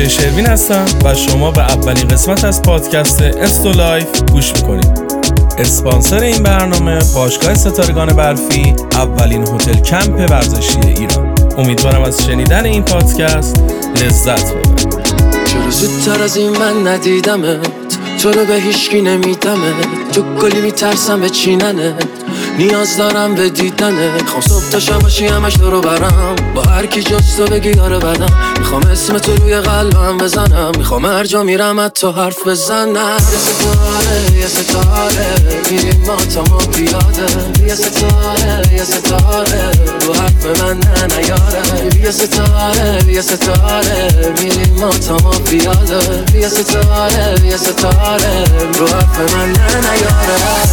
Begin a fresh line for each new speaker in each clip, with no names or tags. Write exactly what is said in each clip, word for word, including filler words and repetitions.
دیجی شروین هستم و شما به اولین قسمت از پادکست استو لایف گوش میکنید. اسپانسر این برنامه باشگاه ستارگان برفی، اولین هتل کمپ ورزشی ایران. امیدوارم از شنیدن این پادکست لذت ببرید.
چرا زودتر از این من ندیدمت، تو رو به هیچکی نمیدمت، تو کلی میترسم به چیننت، نیاز دارم به دیدنت. خوام صبح تا شب باشی همش دورو برم، با هر کی جز تو بگی یاره بدم. میخوام اسم تو روی قلبم بزنم، میخوام هر جا میرم از تو حرف بزنم. یه ستاره یه ستاره میریم ما تا ما پیاده، یه ستاره یه ستاره رو حرف من نه نیاره. یه ستاره یه ستاره میریم ما تا ما پیاده، یه ستاره یه ستاره رو حرف من نه نیاره.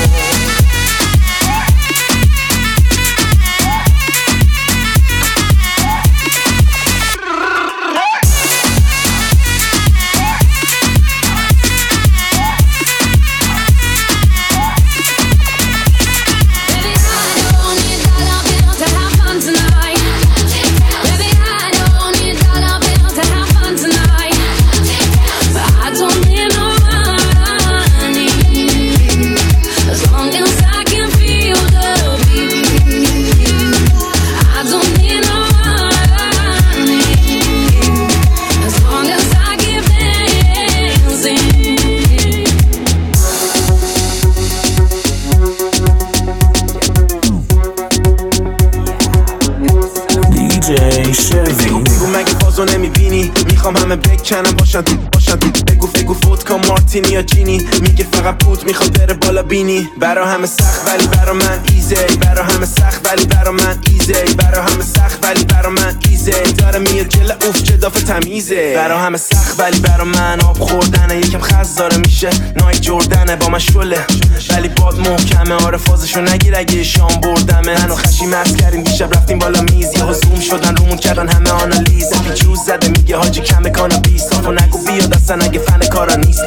میخوام همه بکنم باشن تو باشن تو بگو بگو فودکا مارتینی یا جینی، میگه فقط پود میخواد بره بالا بینی. برا همه سخت ولی برا من ایزی، برا همه سخت ولی برا من ایزی، برا همه سخت ولی برا من ایزی. داره میاد جل اوف جداف تمیزه. برا همه سخت ولی برا من آب خوردنه، یکم خزداره میشه نایک جردنه با من شله، ولی باد محکمه. آره فازشو نگیر اگه شام بردمه. منو خشی مست کردیم دیشب رفتیم بالا میز، یهو زوم شدن رومون کردن همه آنالیز. پیچوز زده میگه حاجی کمه کانا بیست، و نگو بیاد اصلا اگه فن کارا نیست.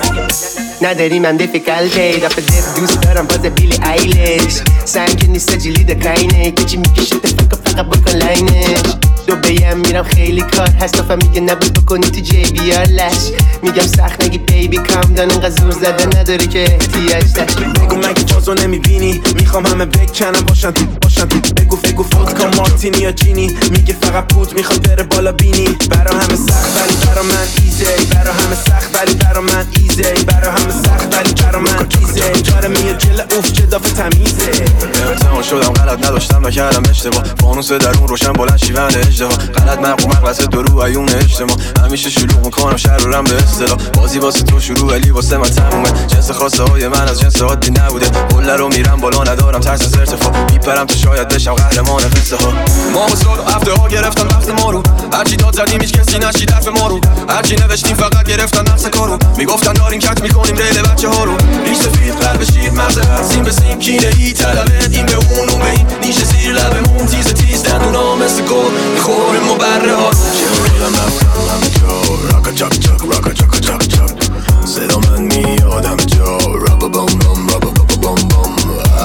نداری من دیفیکالته دفعه دف دوست دارم باز بیلی ایلش. سنگ نیست جلید کاینه کچی میکشه تفکر فقط بکن لاینش. دو بیم میرم خیلی کار هست، دفعه میگه نبود بکنی تو جی بیار لش. میگم سخت نگی بیبی کام دان، انقدر زور زده نداری که احتیاج داشت.
بگو مگه فازو نمیبینی، میخوام همه بکنم باشن تو باشن تو بگو بگو فودکا مارتینی یا جینی، میگه فقط پود میخواد بره بالا بینی. برا همه سخت ولی برا من ایزی، برا همه سخت ولی برا من ایزی، برا همه سخت ولی برا من ایزی. داره میاد جل اوف جداف تمیزه.
امتحان شدم غلط نداشتم نکردم اشتباه، فانوس درون روشن بلند شیون اجتماع. غلط مقو مقلسه درو ایون اجتماع، همیشه شلوغ میکنم شهر رو رم به اصطلاح. بازی واسه تو شروع ولی واسه من تمومه. جنس خواسته های من از جنس عادی نبوده، قله رو میرم بالا ندارم ترس از ارتفاع. میپرم تو شاید بشم قهرمان قصه ها. ما و سال و هفته ها گرفتن وقت ما رو، هرچی داد زدیم هیچ کسی نشید حرف ما رو، هرچی نوشتیم فقط گرفتن نفس کارو. میگفتن داریم کت میکنیم ریل بچه ها رو. ریش سفید قلب شیر مغز هر سیم به سیم کینه ای طلبت این به اون اون به این. نیشه زیر لبمون تیز تیز دندونا مثل گل میخوریم و بره ها.
شیرم رفتم همه جا راکا چاک چاک راکا چاک چاک چاک. صدا من میاد همه جا رابا بام بام رابا بام بام بام.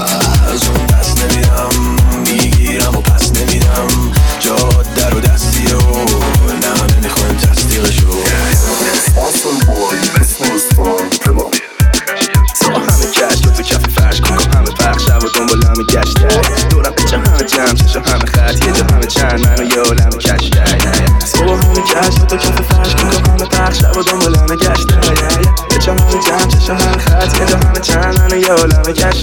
از اون دست نمیدم میگیرم و پس نمیدم، جاد در و دستی رو نه نمیخوایم تصدیقشو.
با همه کش تو کف فرش کن همه پخش شب و دنبال همه گشت دورم پیچه همه جمع چشم همه خط یه جا همه چند منو یه عالم کش با همه کش تو کف فرش کن همه پخش شب و دنبال همه گشت یه جا همه جمع چشم همه خط یه جا همه چند منو یه عالم کش.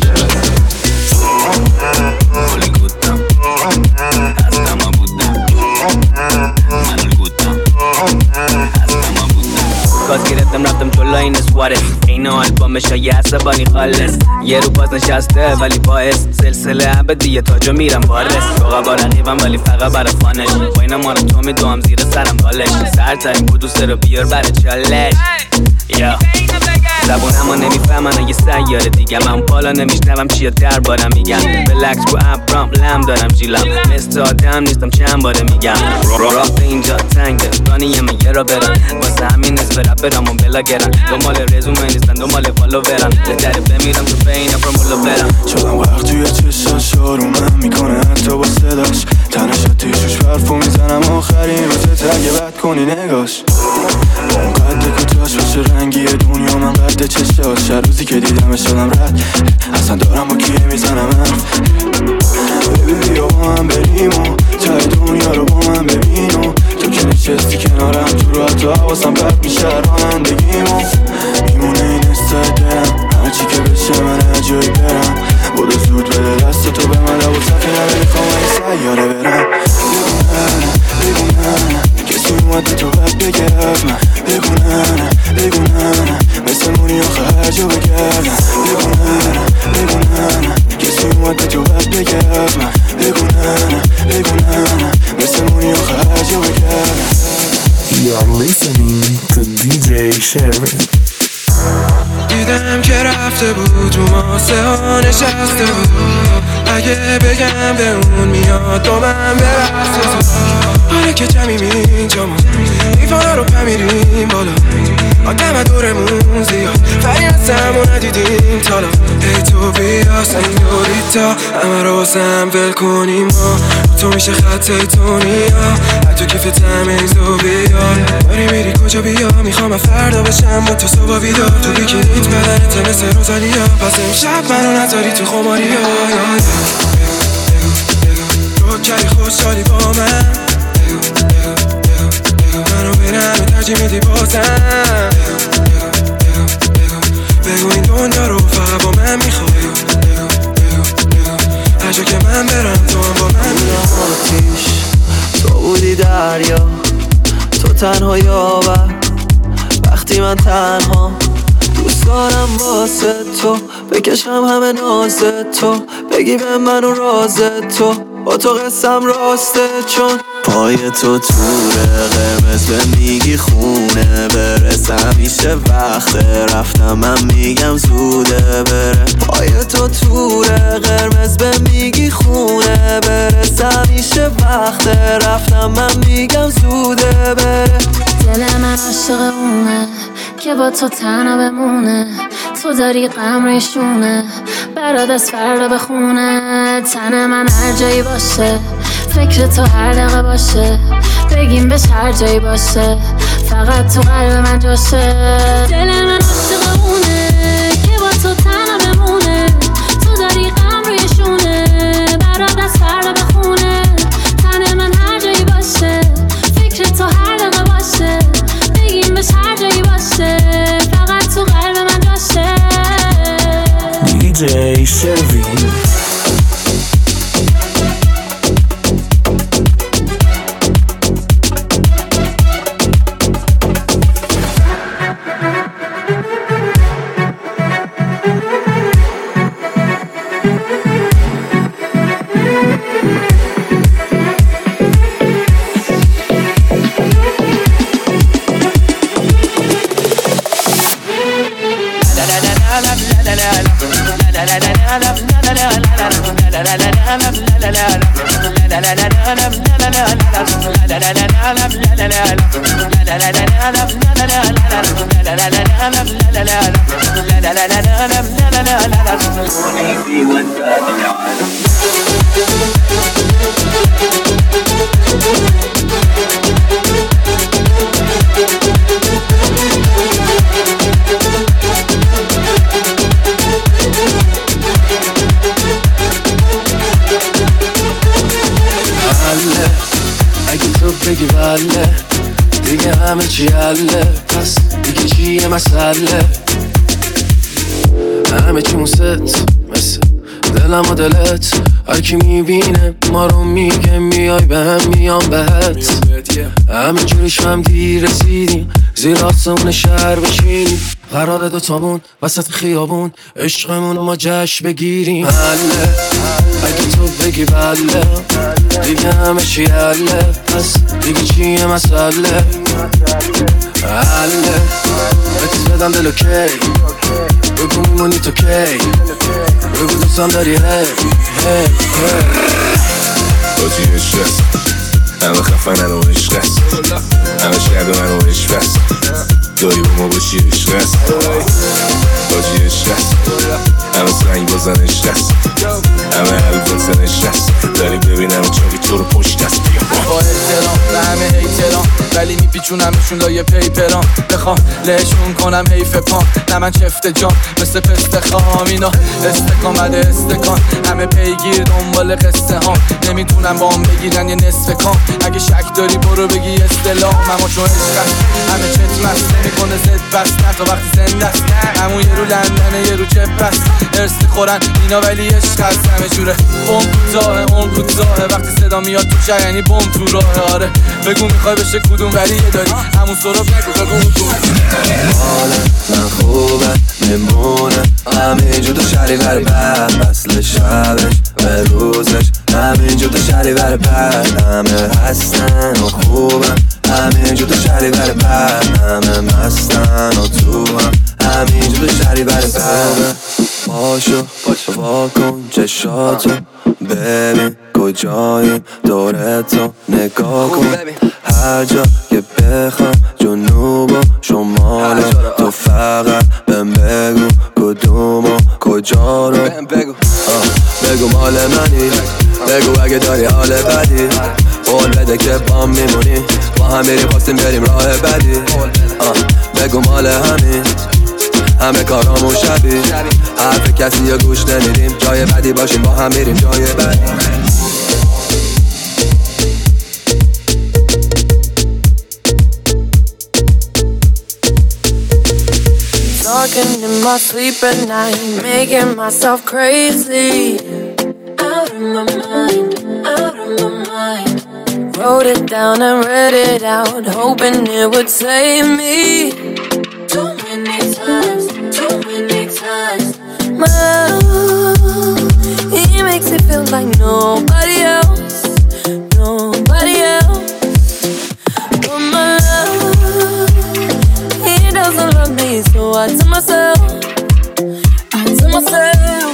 خیلی گودم هستم ها بودم من گودم هستم ها بودم.
گاز گرفتم رفتم جلو این اسواره، این آلبومش ها یه عصبانی خالص. یه رو باز نشسته ولی باعث سلسله ابدیه تاجو میرم وارس. فقط با رقیبم ولی فقط برای فانش، با اینا مارم تو میدوام زیر سرم بالش. سر ترین بود دوست رو بیار برای چالش. یا زبونمو نمیفهمن اگه سیاره دیگه من بالا نمیشنوم چیه دربارم میگم بلکس رو ابرام لم دارم جیلم مثل آدم نیستم چند باره میگم راه به اینجا تنگه رانی یه را برن واسه همین نصف رپرامو بلاگرن دنبال رزومه نیستن دنبال فالوورن بهتره بمیرم تو بین فرمولو برم
شدم وقت توی چشاش آرومم میکنه حتی با صداش تنش تیشوش برفو میزنم آخرین روز تگه بد کنی نگاش اون قد کتاش باشه رنگی دنیا من قد چشاش هر روزی که دیدمش شدم رد اصلا دارم با کیه میزنم حرف ببی بیا با من بریم و تای دنیا رو با من ببین و تو که نشستی کنارم تو را تو حواسم بد میشه رانندگیمو میمونه این استایل دلم هرچی که بشه من هرجایی برم بودو زود بده دست تو به من لبو سفینه نمیخوام این سیاره برم بگونن کسی اومده تو بد بگه از من بگونن بگونن مثل مونی آخه هر جا بگردن بگونن بگونن کسی اومده تو بد بگه از من بگونن بگونن مثل مونی آخه هر جا بگردن.
You're listening to دی جی Shervin.
دیدم که رفته بود رو ماسه ها نشسته بود اگه بگم به اون میاد تو من برسته تو آره که جمعیم اینجا ما ایفانا رو پمیریم بالا آدم دورمون زیاد فریم از همون ندیدیم تالا ای تو بیا سنگوریتا همه رو واسم ول کنیم ما تو میشه خط ایتونیا حتی کیف تمیز و بیار باری میری کجا بیا میخوام فردا بشم با تو صبح بیدار تو بیکینیت بدنت مثل روزالیا پس امشب منو نذاری تو خماریا تو کلی خوشحالی با من منو برم ترجیح میدی بازم بگو این دنیا رو فقط با من میخوای هر جا که من برم تو هم با من
آتیش تو بودی دریا تو تنها یاور وقتی من تنها دوست دارم واسه تو بکشم همه ناز تو بگی به من و راز تو با تو قسم راسته چون پای تو توره قرمز به میگی خونه برسم میشه وقت رفتم من میگم زوده بره پای تو توره قرمز به میگی خونه برسم میشه وقت رفتم من میگم زوده بره
دل من عاشق اونه که با تو تنها بمونه تو داری غم ریشونه برات از فردا بخونه تن من هر جایی باشه فکر تو هر دقیقه باشه بگیم بهش هر جایی باشه فقط تو قلب من جاشه دل من عاشق اونه که با تو تنها بمونه تو داری غم ریشونه برات از فردا بخونه تن من هر جایی باشه فکر تو هر دقیقه باشه بگیم بهش هر جایی باشه فقط تو قلب من جاشه
دی جی Shervin.
اگه تو بگی بله دیگه همه چی حله پس دیگه چیه مسئله همه چی موست مثل دلم و دلت هر کی میبینه ما رو میگه میای به هم میام بهت همه جوریش هم دیر رسیدیم زیر آسمون شهر بشینیم قرار دوتامون وسط خیابون عشقمون ما جشن بگیریم حله اگه تو بگی بله دیگه همه چی حله، پس دیگه چیه مسئله؟ حله بهتیز بدم دلو کی، بگو میمونی تو کی، بگو دوستم داری هی هی هی.
باجی عشق است، همه خفنن و عشق است، همه شرق من و عشق است، داری با ما باشی عشق است. باجی عشق است، همه سنگ بازن عشق است، همه حل بازن عشق است، داری ببینم چاقی تو رو پشت است.
با احترام به همه احترام، ولی میپیچونمشون لایه پیپرام، بخوام لهشون کنم حیف پام، نه من چفت جام مثل پست خام، اینا استکان بده استکان، همه پیگیر دنبال قصه هام، نمیتونم با هم بگیرن یه نصف کام، اگه شک داری برو بگی استلام، اما چون عشق است همه چت مست نمیکنه زد بست، نه تا وقتی زنده است، همون یه رو لندنه یه رو جب است، ارسی خورن اینا ولی عشق است، همه جوره اون کوتاه اون کوتاه، وقتی صدا میاد تو چه یعنی بم تو راه، آره بگو میخوای بشه کدوم ولی یه داری همون سراب نگو بگو اون تو. حاله من خوبه میمونه همینجور تو شهری بر بعد، مثل شبش به روزش همینجور تو شهری بر بعد، همه هستن و خوبن همینجور تو شهری بر بعد، همه مستن و تو هم همینجور تو شهری بر بعد. پاشو واکن چشاتو ببین کجاییم دورتو نگاه کن، هر جا که بخوام جنوب و شمال، تو فقط بهم بگو کدوم و کجا رو، بگو مال منی، بگو اگه داری حال بدی، قول بده که با میمونی، با هم میریم خواستیم بریم راه بدی، بگو مال همین همه کارامون شبیه، حرف کسی یا گوش نمیدیم، جای بدی باشیم با هم میریم جای بدی.
Talking in my sleep at night, making myself crazy. Out of my mind, out of my mind. Wrote it down and read it out, hoping it would save me. Too many times, too many times. My love, he makes it feel like nobody else, nobody else. But my love, he doesn't love me, so I tell myself, I tell myself.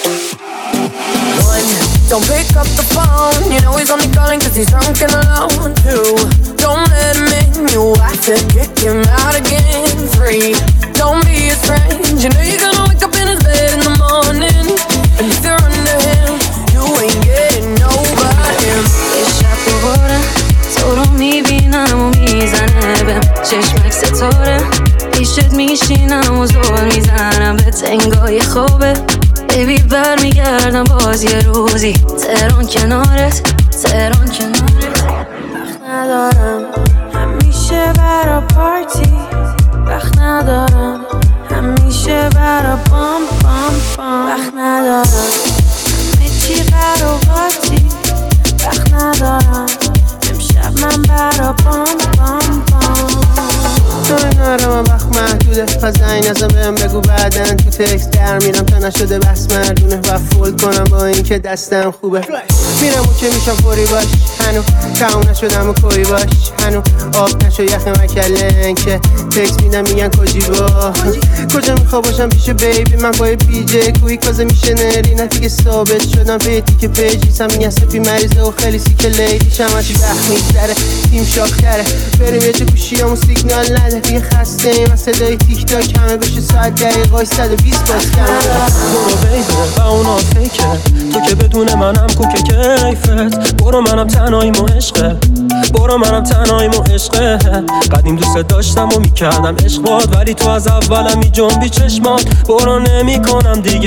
One, don't pick up the phone, you know he's only calling cause he's drunk and alone. Two, don't let him in, you have to kick him out again. Three, don't be his friend, you know you're gonna wake up in his bed in the morning, and if you're under him, you ain't getting over him.
یه شب دوباره تو رو میبینم و میزنه بهم چشمک ستاره، پیشت میشینم و زور میزنم به تنگای خوبه، بیبی بر میگردم باز یه روزی تهران کنارت، تهران کنارت. وقت ندارم همیشه برا پارتی، وقت ندارم همیشه برا بام بام بام، وقت ندارم همه چی قراقاتی، وقت ندارم امشب من برا بام بام بام.
تو نارم وقت محدوده، پس زنگ نزن بهم بگو بعدن، تو تکست در میرم تا نشده بس مردونه، و فول کنم با این که دستم خوبه، میرم اون که میشم فوری باش، هنو تموم نشدم و کوی باش، هنو آب نشو یخ مکلن که تکست میدم میگن کجی با کجا میخوا باشم پیش بیبی، من با پی جی کویک بازه میشه نری، نه دیگه ثابت شدم پیتی که پیجیسم، میگن سپی مریضه و خیلی سیکه لیدیشم، هرچی وقت میگذره تیم شاختره، بریم یه چه گوشیامون سیگنال نده، دیگه خسته ایم از صدای تیک تاک، همه بشه ساعت دقیقای صد و بیست باز کم
برو بیبه و اونا فیکه، تو که بدون منم کوکه کیفت، برو منم تنهاییم و عشقه، برو منم تنهاییم و عشقه، قدیم دوست داشتم و میکردم عشق باد، ولی تو از اولم می جنبی چشمات، برو نمی کنم دیگه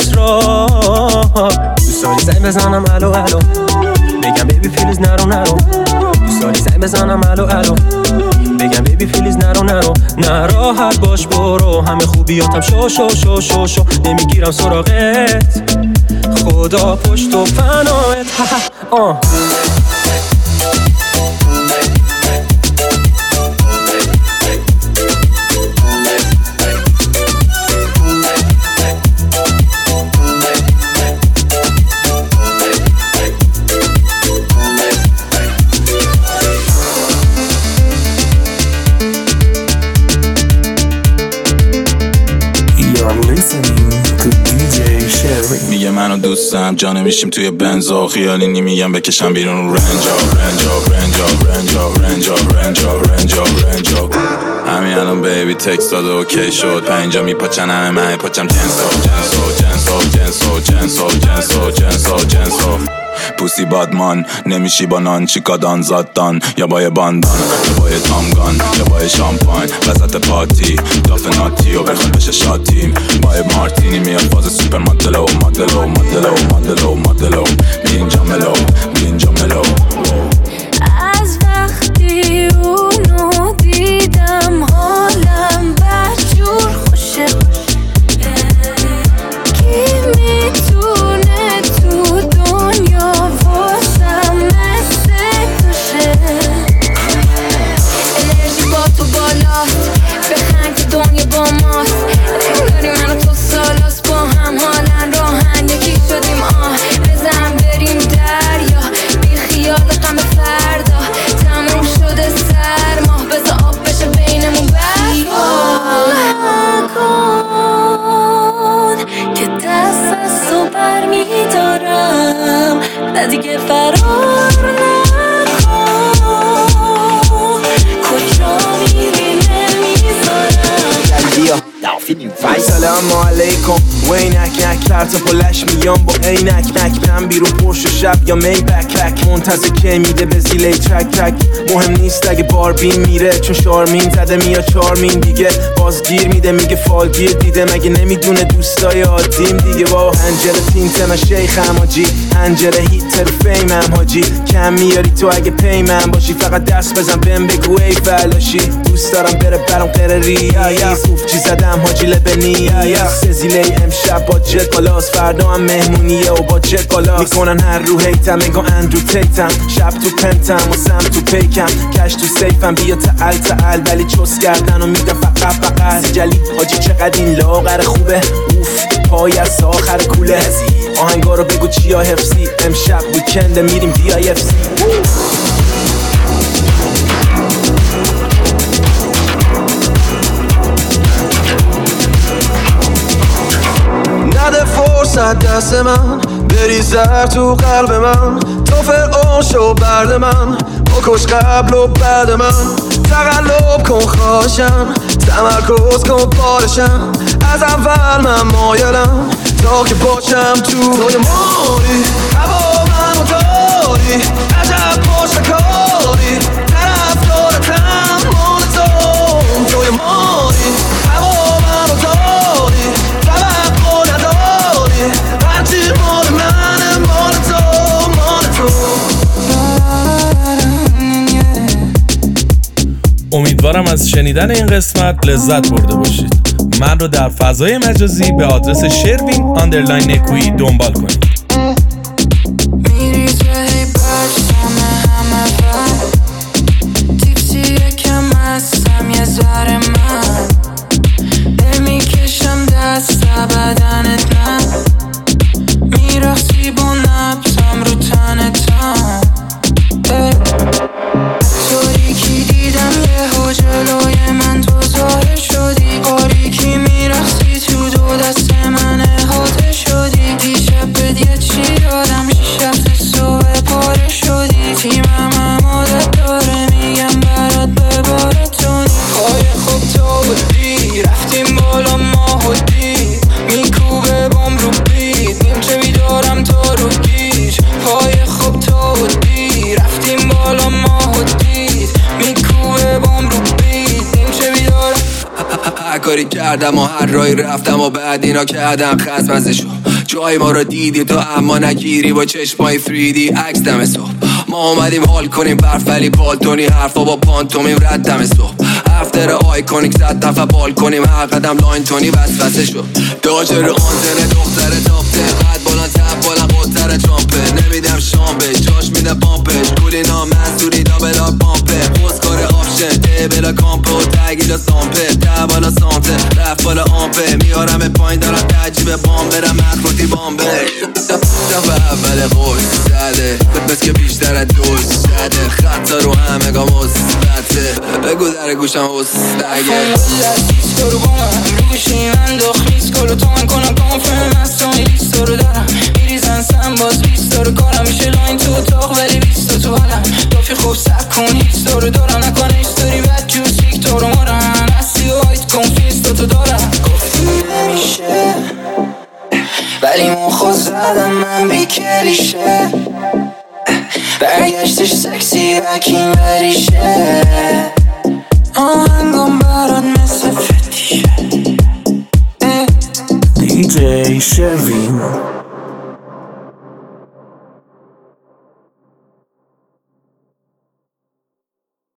اصرار، دوست داری زنگ بزنم الو الو، بگم بیبی پلیز نرو نرو، دوست داری زنگ بزنم الو الو، بگم بیبی پلیز نرو نرو، نراحت باش برو، همه خوبیاتم شو شو شو شو شو، نمیگیرم سراغت، خدا پشت و پناهت. آه
listening to دی جی Sherry.
میگه منو دوستم جانه میشیم توی بنزا خیالی نمیگم بکشم بیرون رنجا رنجا رنجا رنجا رنجا رنجا رنجا رنجا همین الان بیبی تکست داده اوکی شد پنجا میپاچن همه من پاچم جنسو جنسو جنسو جنسو جنسو جنسو جنسو جنسو پوسی بادمان نمیشی با نان چیکادان زادان یا با یه باندان یا با یه تامگان یا با یه شامپاین وسط پاتی داف ناتی و بخون بشه شاتیم با یه مارتینی میاد فاز سوپر مدلو مدلو مدلو مدلو مدلو می اینجا ملو می اینجا ملو
از وقتی اونو دیدم حالم بدجور خوشه کی میتونه تو دنیا واسم مثل توشه انرژی با تو بالاست بخند که دنیا با ماست انگاری من و تو سالاست با هم حالن راهن یکی شدیم آه بزن بریم دریا بی خیال غم فردا تموم شده سرما بذار آب بشه بینمون برفا نکن که دست از تو بر میدارم نه دیگه فرار نکن کجا میری نمیذارم
سلام علیکم و اینک نک پرتا پلش میام با اینک نک برم بیرون پرش و شب یا می بک بک منتظر که میده به زیلی ترک ترک مهم نیست اگه باربین میره چون شارمین زده میاد چارمین دیگه بازگیر میده میگه فالگیر دیده مگه نمیدونه دوستای عادیم دیگه با هنجره تینت من شیخم حاجی هنجره هیتر و فیمم حاجی کم میاری تو اگه پیمم باشی فقط دست بزن بهم بگو ای فلاشی دوست دارم بره برام قره ریایی صوفچی زدم حاجی لبنی سزیلی امشب با جت بالاست فردا هم مهمونیه و با جت بالاست میکنن هر رو هیتم انگا اندرو تیتم شب تو پنتم و سم تو پیکم کش تو سیفم بیا تعال تعال ولی چوس کردن و میدم فقط فقط جلی حاجی چقدر این لاغر خوبه اوف پای از آخر کوله آهنگا رو بگو چیا حفظی امشب ویکنده میریم دی آی اف سی
نده فرصت دست من بری زر تو قلب من تو فرعون شو برد من بکش قبل و بعد من تقلب کن خواهشم تمرکز کن بارشم از اول من مایلم تا که باشم تو توی ماری هوا منو داری عجب پشتکاری طرف دارتم مال تو توی ماری هوا منو داری توقع نداری هرچی مال منه مال تو مال تو.
امیدوارم از شنیدن این قسمت لذت برده باشید. من رو در فضای مجازی به آدرس شروین آندرلاین نکویی دنبال کنید.
نمیکشم دست بدنت نه میرخصی با نبزم رو تنتم طوری که دیدم یه ها جلوی من تو ظاهر شدی قاری که میرخصی تو دو دست من احاطه شدی دیشب بد یه چی دادم شیش هفته صبح پاره شدی تیمم هم عادت داره میگم برات ببارتونی پای خوب تو بودی رفتیم بالا ماه و دید میکوبه بام رو بید نیمچه بیدارم تا رو گیج پای خوب تو بودی رفتیم بالا ماه و دید میکوبه بام رو بید نیمچه بیدارم
هر کاری کردم و هر رای رفتم و بعد اینا کردم خزمزشو جای ما رو دیدی تو اما نگیری با چشمای فری دی عکس دم صبح ما اومدیم حال کنیم برف ولی بالتونی حرفا با پانتومیم رد دم صبح افتر آیکونیک زد دفعه بال کنیم هر قدم لاین تونی وسوسه شد داجر آنتنه دختر تافته قد بلند تب بلند قطر چامپه نمیدم شام به جاش میده پامپش کولینا منصوری دابلا پامپه خوزکار آپشن ده بلا کامپو تگیلا سامپه ده بالا سانته رفت بالا آمپه میارم پایین دارم تعجیب بام برم مخروطی بام بر دفعه اول قوش زده بس که بیشتر از دوست زده خطا رو همه گا مثبته بگو در گوشم هستگه
لیستو رو با من رو گوشی من دخ لیست کلو تا من کنم کانفرم هستانی لیستو رو دارم میریزن سم باز بیستو رو کارم میشه لاین تو اتاق ولی بیستو تو حالم دافی خوب سک کن هیستو رو دارم نکنه ایستوری بد جوسیک تو رو مارم هستی و آیت کنفیستو تو دارم گفتی نمیشه ولی مخو زدم من بی کلیشه برگشتش سکسی وکین بریشه آهنگم برات مثل فتیشه
دی جی شروین